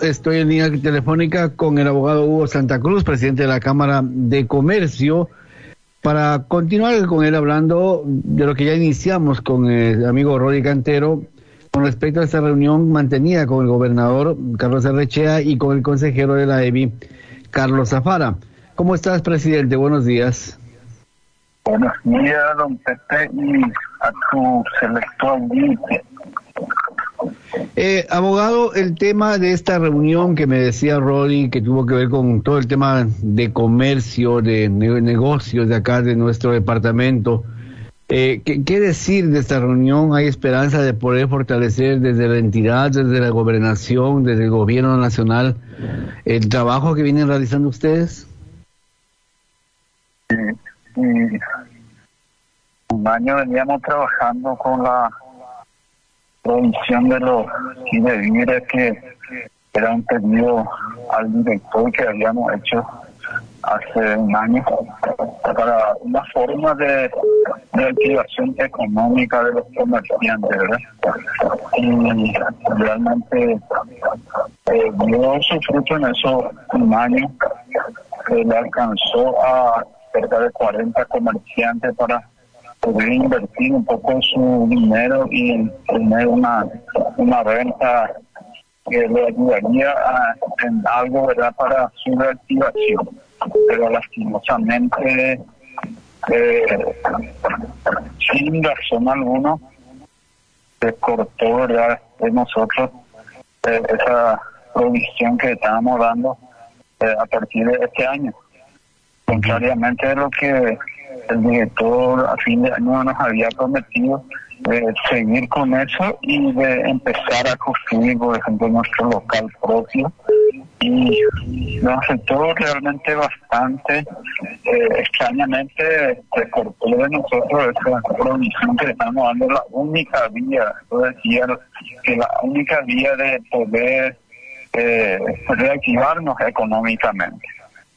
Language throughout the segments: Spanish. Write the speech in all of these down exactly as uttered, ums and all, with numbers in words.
estoy en línea telefónica con el abogado Hugo Santa Cruz, presidente de la Cámara de Comercio, para continuar con él hablando de lo que ya iniciamos con el amigo Rory Cantero con respecto a esta reunión mantenida con el gobernador Carlos Arrechea y con el consejero de la E B I, Carlos Zafara. ¿Cómo estás, presidente? Buenos días. Buenos días, don Pepe, y a tu selecto audiencia. Eh, abogado, el tema de esta reunión que me decía Rory, que tuvo que ver con todo el tema de comercio, de ne- negocios de acá, de nuestro departamento, eh, ¿qué, ¿qué decir de esta reunión? ¿Hay esperanza de poder fortalecer desde la entidad, desde la gobernación, desde el gobierno nacional, el trabajo que vienen realizando ustedes? Y, y un año veníamos trabajando con la provisión de los indebidos que eran pedido al director que habíamos hecho hace un año para una forma de, de activación económica de los comerciantes, ¿verdad? Y realmente eh, dio su fruto en eso un año, que le alcanzó a cerca de cuarenta comerciantes para poder invertir un poco su dinero y tener una, una renta que le ayudaría a, en algo, ¿verdad?, para su reactivación. Pero lastimosamente, eh, sin razón alguna, se cortó, ¿verdad?, de nosotros eh, esa provisión que estábamos dando eh, a partir de este año. Contrariamente a lo que el director a fin de año nos había prometido, de seguir con eso y de empezar a construir, por ejemplo, nuestro local propio. Y nos afectó realmente bastante. Eh, extrañamente se cortó de nosotros esa provisión que estamos dando, la única vía, yo decía que la única vía de poder eh, reactivarnos económicamente.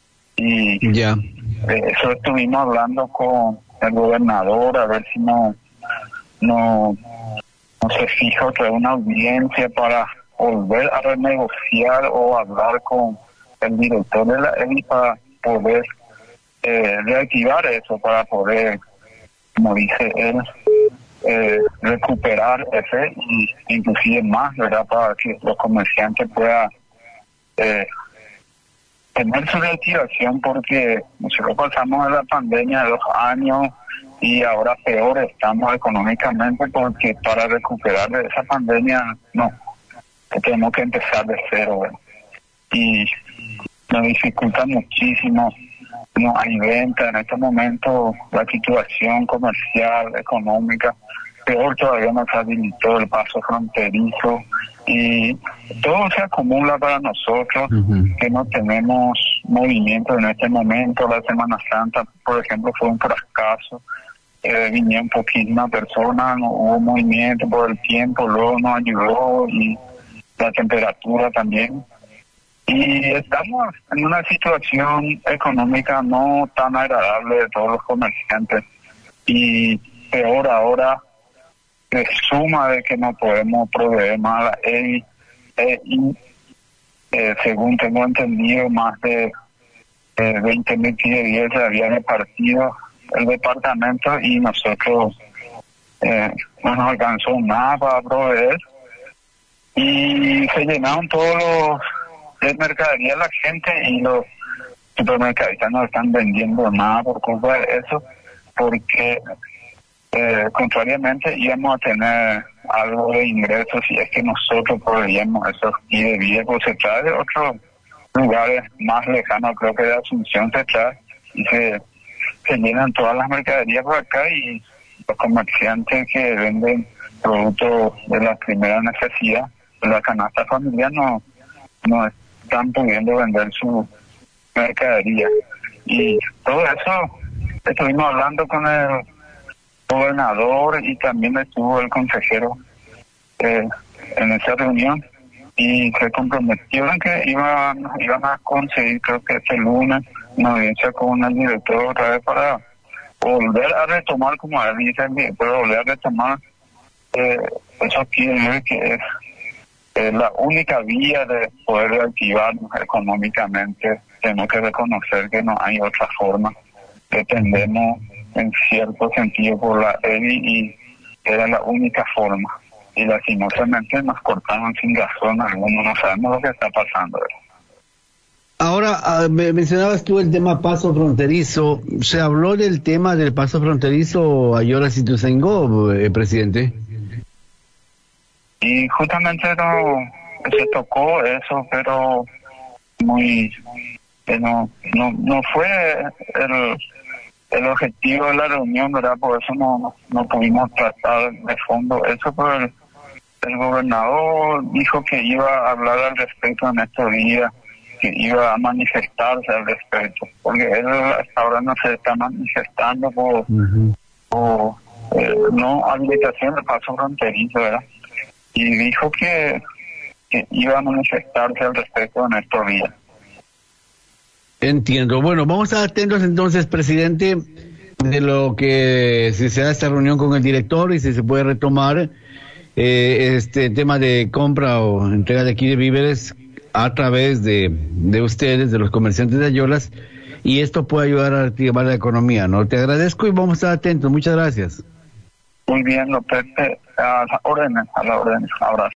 Y Ya. eh, eso estuvimos hablando con el gobernador, a ver si no no, no se fija otra una audiencia para volver a renegociar o hablar con el director de la E B I para poder eh, reactivar eso, para poder, como dice él, eh, recuperar ese y inclusive más, ¿verdad?, para que los comerciantes puedan eh, tener su reactivación, porque nosotros pasamos de la pandemia de dos años y ahora peor estamos económicamente, porque para recuperar de esa pandemia no, tenemos que empezar de cero, ¿verdad? Y nos dificulta muchísimo, no hay venta en este momento, la situación comercial, económica, peor todavía nos habilitó el paso fronterizo y todo se acumula para nosotros, uh-huh. que no tenemos movimiento en este momento. La Semana Santa, por ejemplo, fue un fracaso. Eh, vinieron poquísimas personas, no hubo movimiento por el tiempo, luego nos ayudó y la temperatura también. Y estamos en una situación económica no tan agradable de todos los comerciantes. Y peor ahora, que suma de que no podemos proveer más a la E B I, eh, y eh, según tengo entendido, más de eh, veinte mil días se habían repartido el departamento y nosotros eh, no nos alcanzó nada para proveer y se llenaron todos los de mercadería la gente y los supermercadistas no están vendiendo nada por culpa de eso, porque Eh, contrariamente íbamos a tener algo de ingresos si es que nosotros proveíamos esos y de vida, pues se trae de otros lugares más lejanos, creo que de Asunción se trae y se, se llenan todas las mercaderías por acá y los comerciantes que venden productos de la primera necesidad, de la canasta familiar, no, no están pudiendo vender su mercadería. Y todo eso estuvimos hablando con el gobernador y también estuvo el consejero eh, en esa reunión y se comprometieron que iban, iban a conseguir, creo que este lunes, una audiencia con el director otra vez para volver a retomar, como él dice, pero volver a retomar eh, eso quiere decir que es es la única vía de poder reactivarnos económicamente. Tenemos que reconocer que no hay otra forma. Dependemos en cierto sentido por la E B I y era la única forma. Y lastimosamente nos cortaron sin razón alguno, no sabemos lo que está pasando. Ahora, uh, me mencionabas tú el tema paso fronterizo. ¿Se habló del tema del paso fronterizo Ayora-Ituzaingó, eh, presidente? Y justamente no se tocó eso, pero muy eh, no no no fue el el objetivo de la reunión, ¿verdad? Por eso no no pudimos tratar de fondo eso, pero el, el gobernador dijo que iba a hablar al respecto en estos días, que iba a manifestarse al respecto, porque él hasta ahora no se está manifestando por, uh-huh. por eh, no habilitación de paso fronterizo, ¿verdad? Y dijo que, que iba a manifestarse al respecto en estos días. Entiendo. Bueno, vamos a estar atentos entonces, presidente, de lo que si se da esta reunión con el director y si se puede retomar eh, este tema de compra o entrega de aquí de víveres a través de, de ustedes, de los comerciantes de Ayolas, y esto puede ayudar a activar la economía, ¿no? Te agradezco y vamos a estar atentos. Muchas gracias. Muy bien, López, a las órdenes, a las órdenes. Abrazo.